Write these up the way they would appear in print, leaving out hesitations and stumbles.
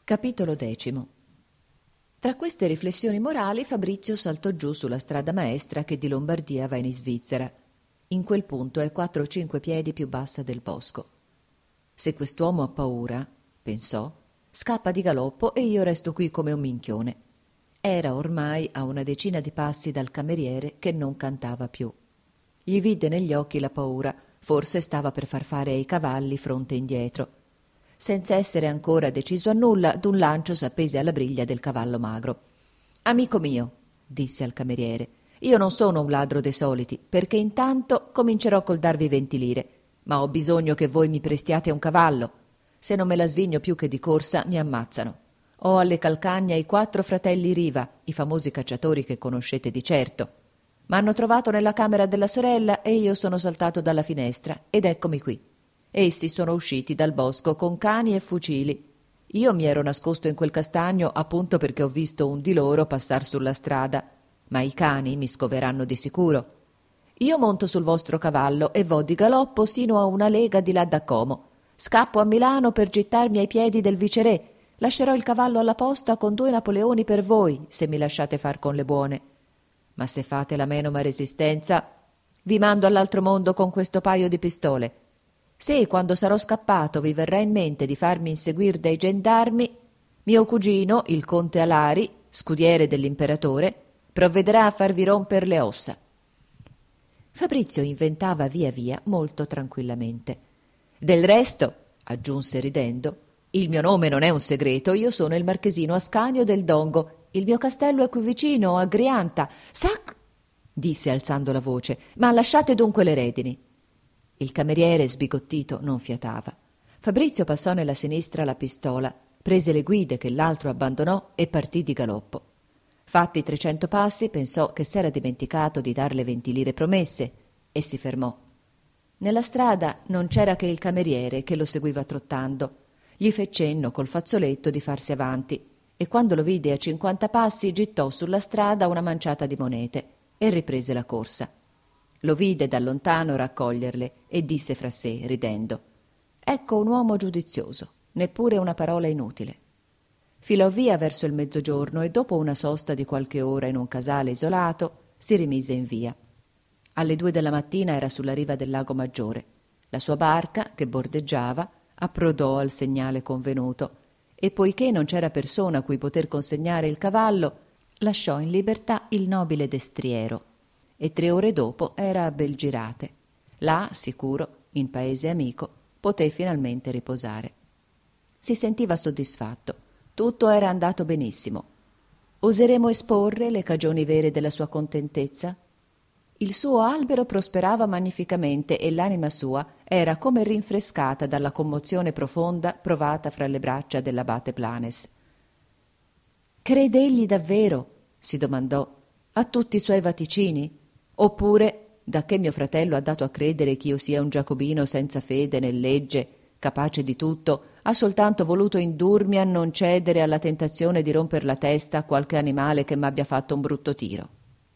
Capitolo 10. Tra queste riflessioni morali Fabrizio saltò giù sulla strada maestra che di Lombardia va in Svizzera. In quel punto è 4 o 5 piedi più bassa del bosco. Se quest'uomo ha paura, pensò, scappa di galoppo e io resto qui come un minchione. Era ormai a una decina di passi dal cameriere che non cantava più. Gli vide negli occhi la paura, forse stava per far fare ai cavalli fronte e indietro. Senza essere ancora deciso a nulla, d'un lancio s'appese alla briglia del cavallo magro. «Amico mio», disse al cameriere, «io non sono un ladro dei soliti, perché intanto comincerò col darvi 20 lire, ma ho bisogno che voi mi prestiate un cavallo. Se non me la svigno più che di corsa, mi ammazzano. Ho alle calcagna i 4 fratelli Riva, i famosi cacciatori che conoscete di certo. M'hanno trovato nella camera della sorella e io sono saltato dalla finestra, ed eccomi qui. Essi sono usciti dal bosco con cani e fucili. Io mi ero nascosto in quel castagno appunto perché ho visto un di loro passar sulla strada, ma i cani mi scoveranno di sicuro. Io monto sul vostro cavallo e vo di galoppo sino a una lega di là da Como. Scappo a Milano per gittarmi ai piedi del viceré. Lascerò il cavallo alla posta con 2 napoleoni per voi, se mi lasciate far con le buone. Ma se fate la menoma resistenza, vi mando all'altro mondo con questo paio di pistole. Se quando sarò scappato vi verrà in mente di farmi inseguir dai gendarmi, mio cugino, il conte Alari, scudiere dell'imperatore, provvederà a farvi romper le ossa». Fabrizio inventava via via molto tranquillamente. «Del resto», aggiunse ridendo, «il mio nome non è un segreto, io sono il marchesino Ascanio del Dongo, il mio castello è qui vicino, a Grianta. Disse alzando la voce, «ma lasciate dunque le redini». Il cameriere, sbigottito, non fiatava. Fabrizio passò nella sinistra la pistola, prese le guide che l'altro abbandonò e partì di galoppo. Fatti 300 passi, pensò che s'era dimenticato di dar le 20 lire promesse e si fermò. Nella strada non c'era che il cameriere che lo seguiva trottando. Gli fe cenno col fazzoletto di farsi avanti e quando lo vide a 50 passi gittò sulla strada una manciata di monete e riprese la corsa. Lo vide da lontano raccoglierle e disse fra sé, ridendo, «Ecco un uomo giudizioso, neppure una parola inutile». Filò via verso il mezzogiorno e dopo una sosta di qualche ora in un casale isolato si rimise in via. Alle 2 della mattina era sulla riva del lago Maggiore. La sua barca, che bordeggiava, approdò al segnale convenuto e poiché non c'era persona a cui poter consegnare il cavallo, lasciò in libertà il nobile destriero e 3 ore dopo era a Belgirate. Là, sicuro, in paese amico, poté finalmente riposare. Si sentiva soddisfatto. Tutto era andato benissimo. Oseremo esporre le cagioni vere della sua contentezza? Il suo albero prosperava magnificamente e l'anima sua era come rinfrescata dalla commozione profonda provata fra le braccia dell'abate Planes. «Crede egli davvero?» si domandò, «a tutti i suoi vaticini? Oppure, dacché mio fratello ha dato a credere ch'io sia un giacobino senza fede né legge, capace di tutto, ha soltanto voluto indurmi a non cedere alla tentazione di romper la testa a qualche animale che m'abbia fatto un brutto tiro».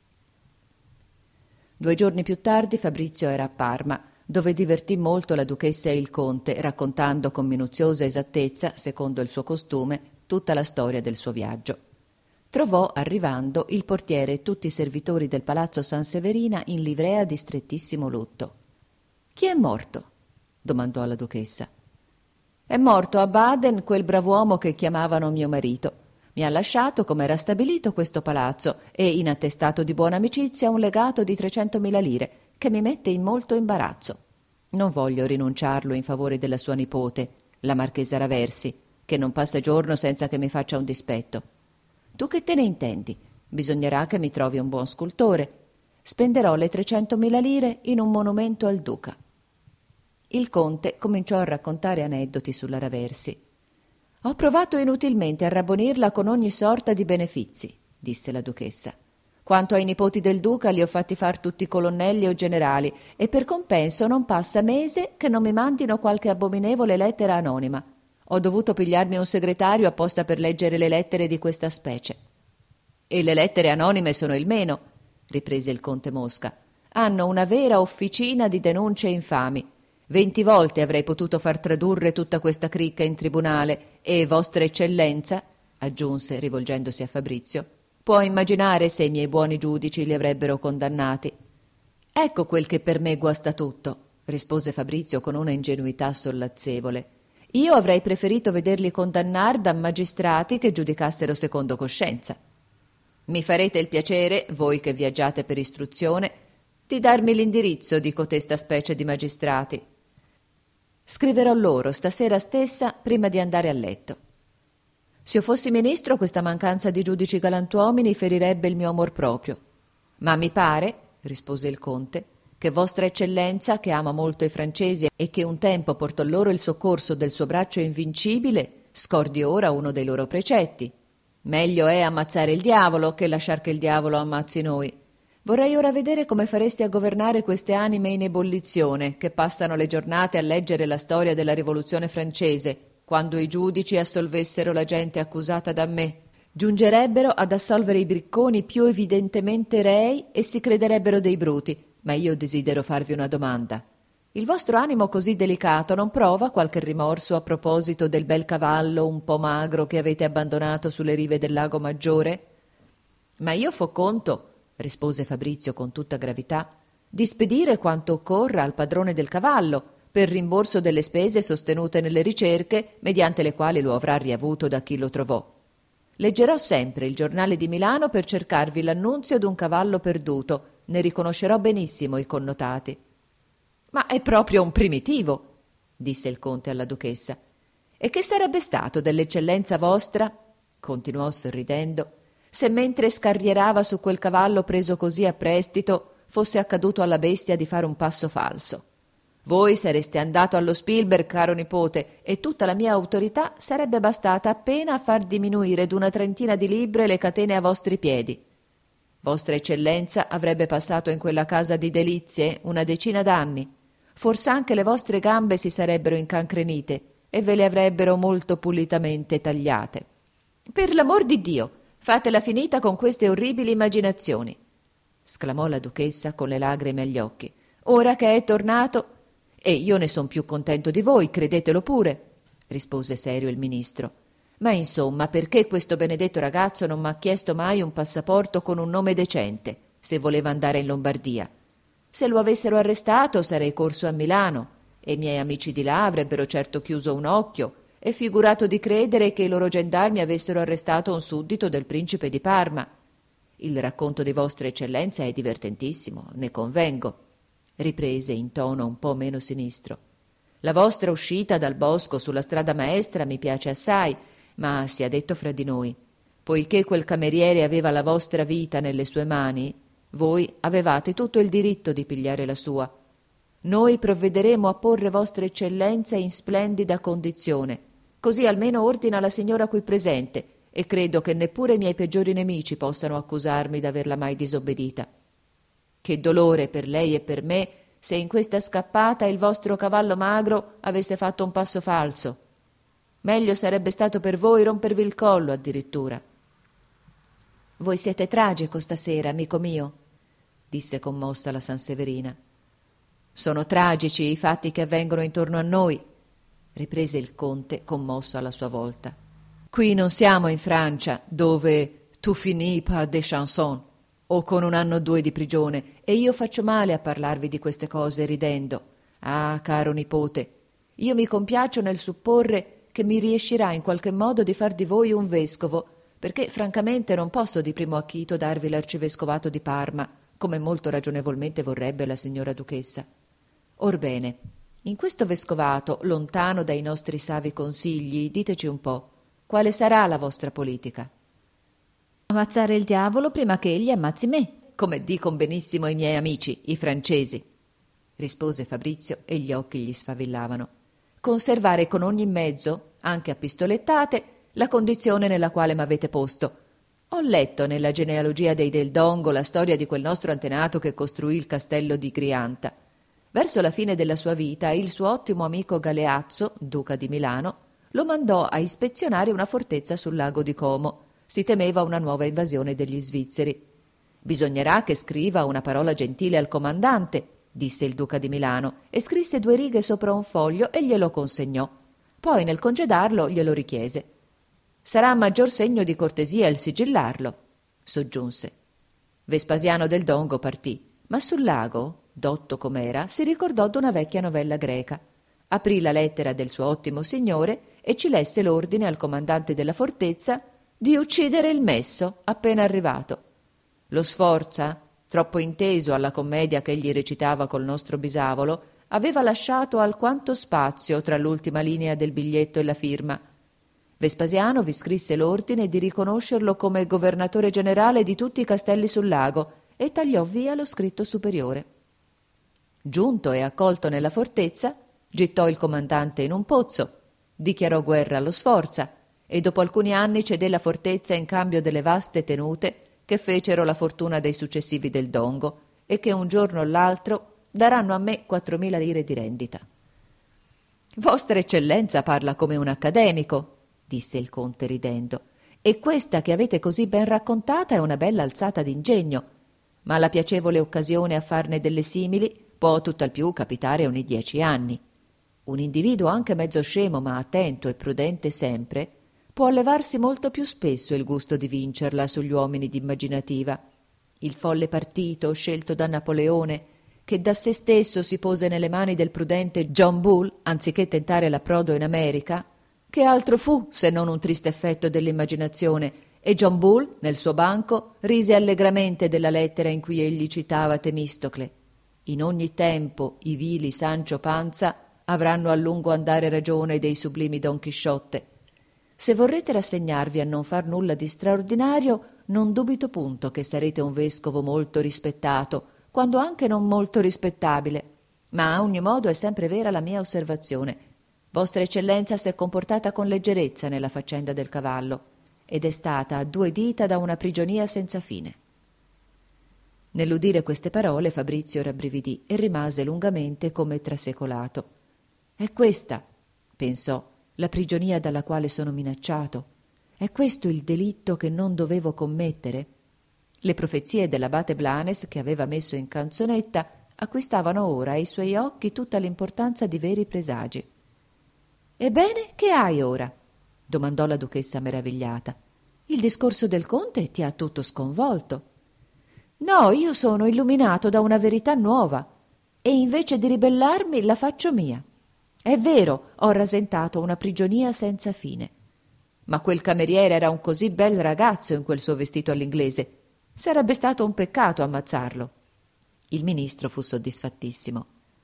2 giorni più tardi Fabrizio era a Parma, dove divertì molto la duchessa e il conte, raccontando con minuziosa esattezza, secondo il suo costume, tutta la storia del suo viaggio. Trovò, arrivando, il portiere e tutti i servitori del palazzo Sanseverina in livrea di strettissimo lutto. «Chi è morto?» domandò alla duchessa. «È morto a Baden quel brav'uomo che chiamavano mio marito. Mi ha lasciato, come era stabilito, questo palazzo e, in attestato di buona amicizia, un legato di 300.000 lire, che mi mette in molto imbarazzo. Non voglio rinunciarlo in favore della sua nipote, la marchesa Raversi, che non passa giorno senza che mi faccia un dispetto. Tu che te ne intendi? Bisognerà che mi trovi un buon scultore. Spenderò le 300.000 lire in un monumento al duca». Il conte cominciò a raccontare aneddoti sulla Raversi. «Ho provato inutilmente a rabbonirla con ogni sorta di benefizi», disse la duchessa. «Quanto ai nipoti del duca li ho fatti far tutti colonnelli o generali e per compenso non passa mese che non mi mandino qualche abominevole lettera anonima. Ho dovuto pigliarmi un segretario apposta per leggere le lettere di questa specie». «E le lettere anonime sono il meno», riprese il conte Mosca. «Hanno una vera officina di denunce infami. 20 volte avrei potuto far tradurre tutta questa cricca in tribunale e Vostra Eccellenza, aggiunse rivolgendosi a Fabrizio, può immaginare se i miei buoni giudici li avrebbero condannati. Ecco quel che per me guasta tutto, rispose Fabrizio con una ingenuità sollazzevole. Io avrei preferito vederli condannar da magistrati che giudicassero secondo coscienza. Mi farete il piacere, voi che viaggiate per istruzione, di darmi l'indirizzo di cotesta specie di magistrati. Scriverò loro stasera stessa prima di andare a letto. Se io fossi ministro, questa mancanza di giudici galantuomini ferirebbe il mio amor proprio. Ma mi pare, rispose il conte, che Vostra Eccellenza, che ama molto i francesi e che un tempo portò loro il soccorso del suo braccio invincibile, scordi ora uno dei loro precetti. Meglio è ammazzare il diavolo che lasciar che il diavolo ammazzi noi. Vorrei ora vedere come faresti a governare queste anime in ebollizione che passano le giornate a leggere la storia della rivoluzione francese, quando i giudici assolvessero la gente accusata da me. Giungerebbero ad assolvere i bricconi più evidentemente rei e si crederebbero dei bruti. Ma io desidero farvi una domanda. Il vostro animo così delicato non prova qualche rimorso a proposito del bel cavallo un po' magro che avete abbandonato sulle rive del lago Maggiore? Ma io fo conto, rispose Fabrizio con tutta gravità, di spedire quanto occorra al padrone del cavallo per rimborso delle spese sostenute nelle ricerche mediante le quali lo avrà riavuto da chi lo trovò. Leggerò sempre il giornale di Milano per cercarvi l'annunzio d'un cavallo perduto, ne riconoscerò benissimo i connotati. Ma è proprio un primitivo, disse il conte alla duchessa. E che sarebbe stato dell'eccellenza vostra, continuò sorridendo, se mentre scarrierava su quel cavallo preso così a prestito fosse accaduto alla bestia di fare un passo falso? Voi sareste andato allo Spielberg, caro nipote, e tutta la mia autorità sarebbe bastata appena a far diminuire d'una 30 di libbre le catene a vostri piedi. Vostra Eccellenza avrebbe passato in quella casa di delizie una 10 d'anni. Fors'anche le vostre gambe si sarebbero incancrenite e ve le avrebbero molto pulitamente tagliate. Per l'amor di Dio, fatela finita con queste orribili immaginazioni, sclamò la duchessa con le lagrime agli occhi. Ora che è tornato, e io ne son più contento di voi, credetelo pure, rispose serio il ministro. Ma insomma, perché questo benedetto ragazzo non m'ha chiesto mai un passaporto con un nome decente, se voleva andare in Lombardia? Se lo avessero arrestato sarei corso a Milano, e i miei amici di là avrebbero certo chiuso un occhio e figurato di credere che i loro gendarmi avessero arrestato un suddito del principe di Parma. Il racconto di Vostra Eccellenza è divertentissimo, ne convengo, riprese in tono un po' meno sinistro. La vostra uscita dal bosco sulla strada maestra mi piace assai, ma sia detto fra di noi, poiché quel cameriere aveva la vostra vita nelle sue mani, voi avevate tutto il diritto di pigliare la sua. Noi provvederemo a porre Vostra Eccellenza in splendida condizione, così almeno ordina la signora qui presente, e credo che neppure i miei peggiori nemici possano accusarmi d'averla mai disobbedita. Che dolore per lei e per me se in questa scappata il vostro cavallo magro avesse fatto un passo falso. Meglio sarebbe stato per voi rompervi il collo addirittura. Voi siete tragico stasera, amico mio, disse commossa la Sanseverina. Sono tragici i fatti che avvengono intorno a noi, riprese il conte commosso alla sua volta. Qui non siamo in Francia, dove tu finis par des chansons, o con 1 anno o 2 di prigione, e io faccio male a parlarvi di queste cose ridendo. Ah, caro nipote, io mi compiaccio nel supporre che mi riescirà in qualche modo di far di voi un vescovo, perché francamente non posso di primo acchito darvi l'arcivescovato di Parma, come molto ragionevolmente vorrebbe la signora duchessa. Orbene, in questo vescovato, lontano dai nostri savi consigli, diteci un po', quale sarà la vostra politica? Ammazzare il diavolo prima che egli ammazzi me, come dicon benissimo i miei amici, i francesi, rispose Fabrizio e gli occhi gli sfavillavano. Conservare con ogni mezzo, anche a pistolettate, la condizione nella quale m'avete posto. Ho letto nella genealogia dei Del Dongo la storia di quel nostro antenato che costruì il castello di Grianta. Verso la fine della sua vita il suo ottimo amico Galeazzo, duca di Milano, lo mandò a ispezionare una fortezza sul lago di Como. Si temeva una nuova invasione degli svizzeri. Bisognerà che scriva una parola gentile al comandante, disse il duca di Milano, e scrisse 2 righe sopra un foglio e glielo consegnò. Poi, nel congedarlo, glielo richiese. «Sarà maggior segno di cortesia il sigillarlo», soggiunse. Vespasiano del Dongo partì, ma sul lago, dotto com'era, si ricordò d'una vecchia novella greca. Aprì la lettera del suo ottimo signore e ci lesse l'ordine al comandante della fortezza di uccidere il messo appena arrivato. Lo Sforza, troppo inteso alla commedia che egli recitava col nostro bisavolo, aveva lasciato alquanto spazio tra l'ultima linea del biglietto e la firma. Vespasiano vi scrisse l'ordine di riconoscerlo come governatore generale di tutti i castelli sul lago e tagliò via lo scritto superiore. Giunto e accolto nella fortezza, gittò il comandante in un pozzo, dichiarò guerra allo Sforza e dopo alcuni anni cedé la fortezza in cambio delle vaste tenute che fecero la fortuna dei successivi del Dongo e che un giorno o l'altro daranno a me 4.000 lire di rendita. Vostra Eccellenza parla come un accademico, disse il conte ridendo, e questa che avete così ben raccontata è una bella alzata d'ingegno, ma la piacevole occasione a farne delle simili può tutt'al più capitare ogni 10 anni. Un individuo anche mezzo scemo ma attento e prudente sempre può levarsi molto più spesso il gusto di vincerla sugli uomini d'immaginativa. Il folle partito scelto da Napoleone, che da se stesso si pose nelle mani del prudente John Bull anziché tentare l'approdo in America, che altro fu se non un triste effetto dell'immaginazione, e John Bull, nel suo banco, rise allegramente della lettera in cui egli citava Temistocle. In ogni tempo i vili Sancho Panza avranno a lungo andare ragione dei sublimi Don Chisciotte. Se vorrete rassegnarvi a non far nulla di straordinario, non dubito punto che sarete un vescovo molto rispettato, quando anche non molto rispettabile. Ma a ogni modo è sempre vera la mia osservazione. Vostra Eccellenza s'è comportata con leggerezza nella faccenda del cavallo ed è stata a 2 dita da una prigionia senza fine. Nell'udire queste parole Fabrizio rabbrividì e rimase lungamente come trasecolato. È questa, pensò, la prigionia dalla quale sono minacciato? È questo il delitto che non dovevo commettere? Le profezie dell'abate Blanes, che aveva messo in canzonetta, acquistavano ora ai suoi occhi tutta l'importanza di veri presagi. «Ebbene, che hai ora?» domandò la duchessa meravigliata. «Il discorso del conte ti ha tutto sconvolto». «No, io sono illuminato da una verità nuova e invece di ribellarmi la faccio mia. È vero, ho rasentato una prigionia senza fine. Ma quel cameriere era un così bel ragazzo in quel suo vestito all'inglese. Sarebbe stato un peccato ammazzarlo». Il ministro fu soddisfattissimo.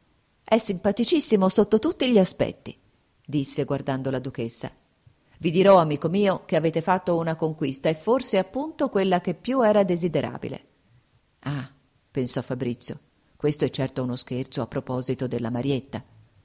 «È simpaticissimo sotto tutti gli aspetti», disse guardando la duchessa. «Vi dirò, amico mio, che avete fatto una conquista e forse appunto quella che più era desiderabile». «Ah», pensò Fabrizio, «questo è certo uno scherzo a proposito della Marietta».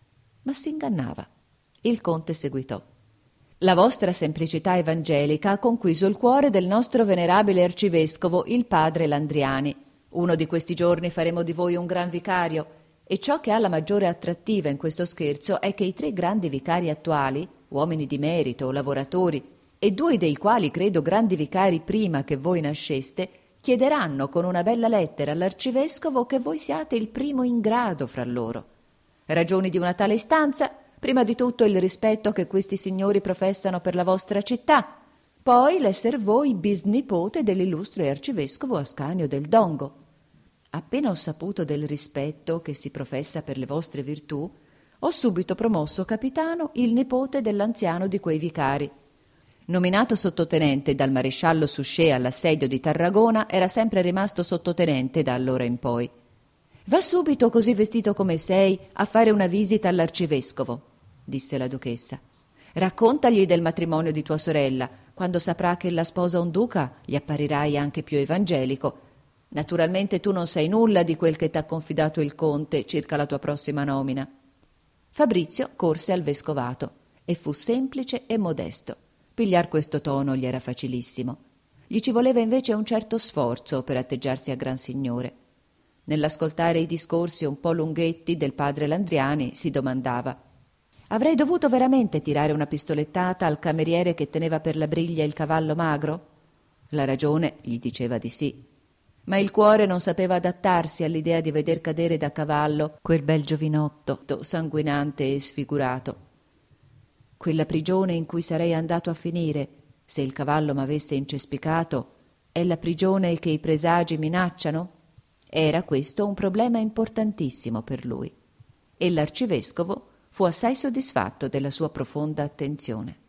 Ma s'ingannava. Il conte seguitò. «La vostra semplicità evangelica ha conquiso il cuore del nostro venerabile arcivescovo, il padre Landriani. Uno di questi giorni faremo di voi un gran vicario, e ciò che ha la maggiore attrattiva in questo scherzo è che i 3 grandi vicari attuali, uomini di merito, lavoratori, e 2 dei quali credo grandi vicari prima che voi nasceste, chiederanno con una bella lettera all'arcivescovo che voi siate il primo in grado fra loro. Ragioni di una tale istanza: prima di tutto il rispetto che questi signori professano per la vostra città, poi l'esser voi bisnipote dell'illustre arcivescovo Ascanio del Dongo. Appena ho saputo del rispetto che si professa per le vostre virtù, ho subito promosso capitano il nipote dell'anziano di quei vicari. Nominato sottotenente dal maresciallo Suchet all'assedio di Tarragona, era sempre rimasto sottotenente da allora in poi. Va subito, così vestito come sei, a fare una visita all'arcivescovo», disse la duchessa. «Raccontagli del matrimonio di tua sorella. Quando saprà che la sposa un duca, gli apparirai anche più evangelico. Naturalmente tu non sai nulla di quel che t'ha confidato il conte circa la tua prossima nomina». Fabrizio corse al vescovato e fu semplice e modesto. Pigliar questo tono gli era facilissimo. Gli ci voleva invece un certo sforzo per atteggiarsi a gran signore. Nell'ascoltare i discorsi un po' lunghetti del padre Landriani si domandava: «Avrei dovuto veramente tirare una pistolettata al cameriere che teneva per la briglia il cavallo magro?» La ragione gli diceva di sì. Ma il cuore non sapeva adattarsi all'idea di veder cadere da cavallo quel bel giovinotto, sanguinante e sfigurato. Quella prigione in cui sarei andato a finire, se il cavallo m'avesse incespicato, è la prigione che i presagi minacciano? Era questo un problema importantissimo per lui, e l'arcivescovo fu assai soddisfatto della sua profonda attenzione.